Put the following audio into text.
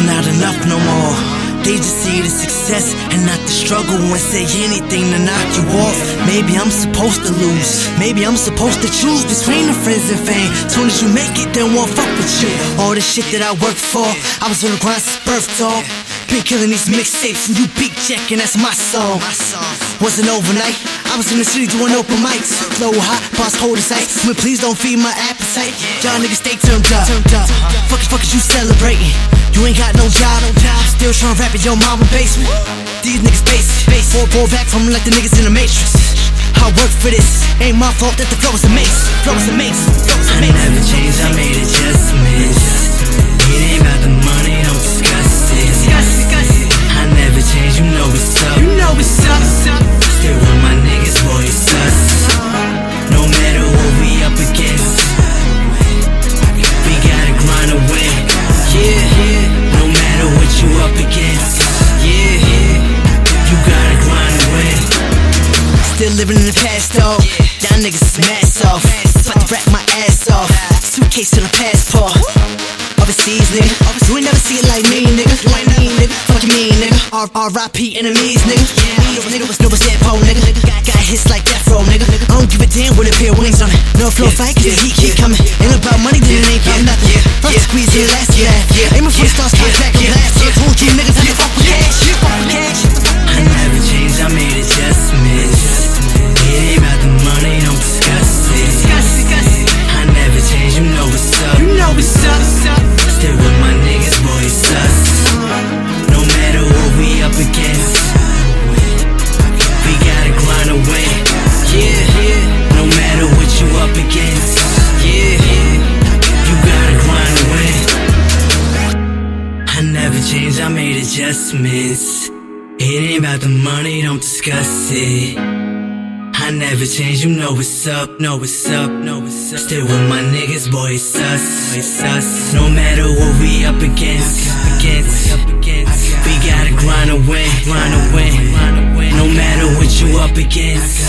not enough no more. They just see the success and not the struggle, and say anything to knock you off. Maybe I'm supposed to lose, maybe I'm supposed to choose between the friends and fame. Soon as you make it, they won't fuck with you. All the shit that I worked for, I was on the grind since birth, dog. Been killing these mixtapes and you beat checking, that's my song. Wasn't overnight, I was in the city doing open mics. Flow hot, boss hold his ice. But please don't feed my appetite. Y'all niggas stay turned up. Fuck is you celebrating? You ain't got no job, still tryna rap in your mama basement. These niggas basic, fall back from like the niggas in the Matrix. I work for this, ain't my fault that the flow was a maze. I never changed, I made adjustments. It ain't about the money, don't discuss it. I never changed, you know what's up. Still with my niggas, boy, it's us. No matter what we up against, we gotta grind away. No matter what you up against, you gotta grind away. Still living in the past, though. Y'all niggas is mass off. About to rap my ass off. Suitcase and a passport. Overseas, nigga. You ain't never see it like me, nigga. Fuck you mean, nigga. R.I.P. enemies, nigga. Nigga was dead po, nigga. Got hits like Death Row, nigga. I don't give a damn with a pair of wings on it. No flow fight, cause the heat keep coming. Ain't about money, then it ain't about nothing. First squeeze it, last laugh. Aiming for the stars, can't back on last. Told you niggas, I fuck with cash. I never changed, I made adjustments. It ain't about the money, don't discuss it. I never changed, you know what's up. Still with my niggas, boy, it's us. No matter what we up against, we gotta grind away. No matter what you up against, you gotta grind away. I never changed, I made adjustments. It ain't about the money, don't discuss it. I never changed, you know what's up. Still with my niggas, boy, it's us. No matter what we up against, we gotta grind away. No matter what you up against,